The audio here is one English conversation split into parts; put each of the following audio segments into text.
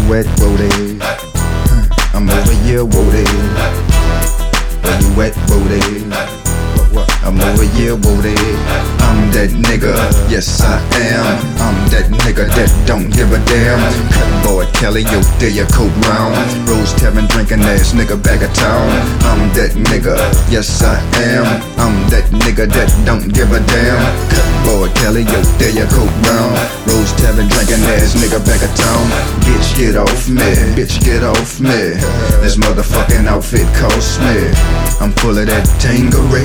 you at, Woody? I'm over here, Woody. Where you at, Woody? I'm over here, Woody. I'm that nigga, yes I am. I'm that nigga that don't give a damn. Cut boy Kelly, yo, there your coat round. Rose Tavern drinking ass nigga back of town. I'm that nigga, yes I am. I'm that nigga that don't give a damn. Cut boy Kelly, yo, there your coat round. Rose Tavern drinking ass nigga back of town. Bitch get off me, bitch get off me. This motherfucking outfit cost me. I'm full of that Tangeray.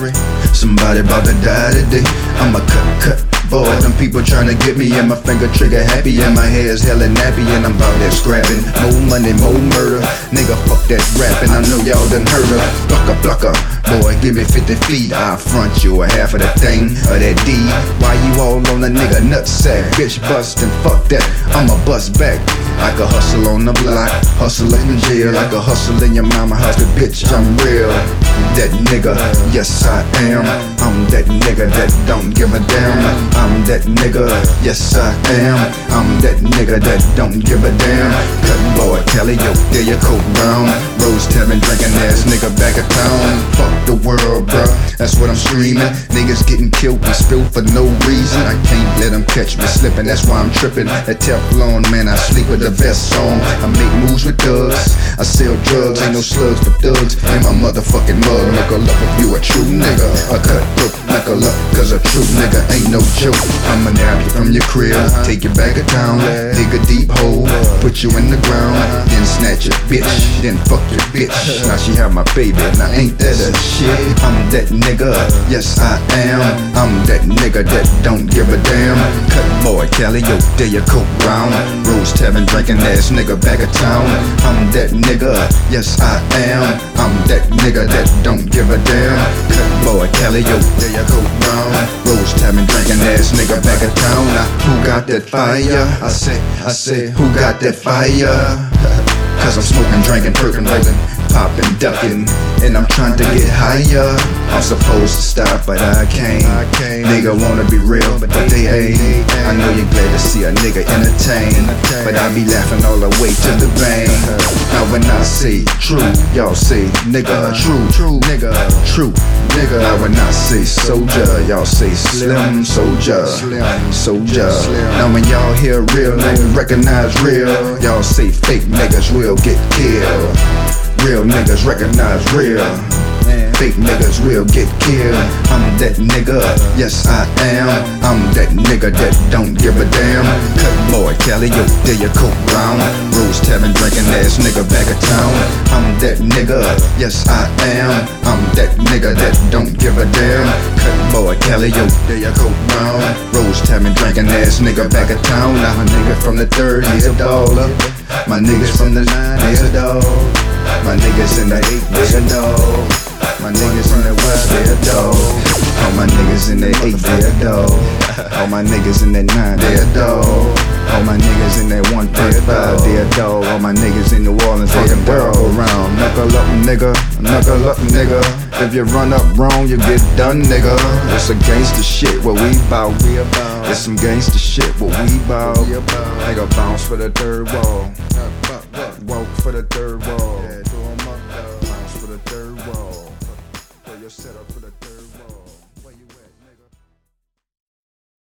Somebody about to die today. I'm a cut boy. Them people tryna get me and my finger trigger happy and my hair's hella nappy and I'm about that scrapping. More money, more murder. Nigga, fuck that rapping. I know y'all done heard her. Plucker. Boy, give me 50 feet. I'll front you a half of the thing of that D. Why you all on a nigga nutsack? Bitch bustin', fuck that. I'ma bust back. I could hustle on the block, hustle in jail. I could hustle in your mama house, cause bitch, I'm real. That nigga, yes I am. I'm that nigga that don't give a damn. I'm that nigga, yes I am. I'm that nigga that don't give a damn. Cut boy Kelly, yo, there your coat round. Rose Tavern drinking ass nigga back of town. Fuck the world, bruh, that's what I'm screaming. Niggas getting killed and spilled for no reason. I can't let them catch me slipping, that's why I'm tripping. That Teflon, man, I sleep with the vest on. I make moves with thugs, I sell drugs, ain't no slugs for thugs. In my motherfucking mug, knuckle up if you a true nigga. A cutthroat, knuckle up, cause a true nigga ain't no joke. I'ma nab you from your crib, take you back of town, dig a deep hole, put you in the ground, then snatch your bitch, then fuck your bitch. Now she have my baby, now ain't that a shit? I'm that nigga, yes I am. I'm that nigga that don't give a damn. Cut boy Kelly, yo, there your coat round. Rose Tavern drinking ass nigga back of town. I'm that nigga, yes I am. I'm that nigga that don't give a damn. Cut boy Kelly, yo, there your coat round. Rose Tavern drinking ass nigga back of town. Now who got that fire? I say, who got that fire? Cause I'm smoking, drinking, percolating, popping, ducking, and I'm trying to get higher. I'm supposed to stop, but I can't. Nigga wanna be real, but they ain't. I know you're glad to see a nigga entertain, but I be laughing all the way to the bank. Now when I say true, y'all say nigga. True, nigga. True, nigga. Now when I say soldier, y'all say slim soldier. Now when y'all hear real niggas recognize real, y'all say fake niggas will get killed. Real niggas recognize real. Fake niggas will get killed. I'm that nigga, yes I am. I'm that nigga that don't give a damn. Cut boy Kelly, yo, there your coat round. Rose Tavern drinking ass nigga back of town. I'm that nigga, yes I am. I'm that nigga that don't give a damn. Cut boy Kelly, yo, there your coat round. Rose Tavern drinking ass nigga back of town. Now my nigga from the 3rd, he's a dollar. My niggas from the 9, they a dog. My niggas in the 8, they a dog. My niggas in the West, they a dog. All my niggas in the 8, they a dog. All my niggas in the 9, they a dog. All my niggas in that 1.5, they a dog. All my niggas in New Orleans, they a dog. Around, knuckle up nigga, knuckle up nigga. If you run up wrong, you get done nigga. It's a gangsta shit what we bout. It's some gangsta shit what we bout. Nigga bounce for the 3rd wall. Walk for the 3rd wall. Bounce for the 3rd wall. Set up for the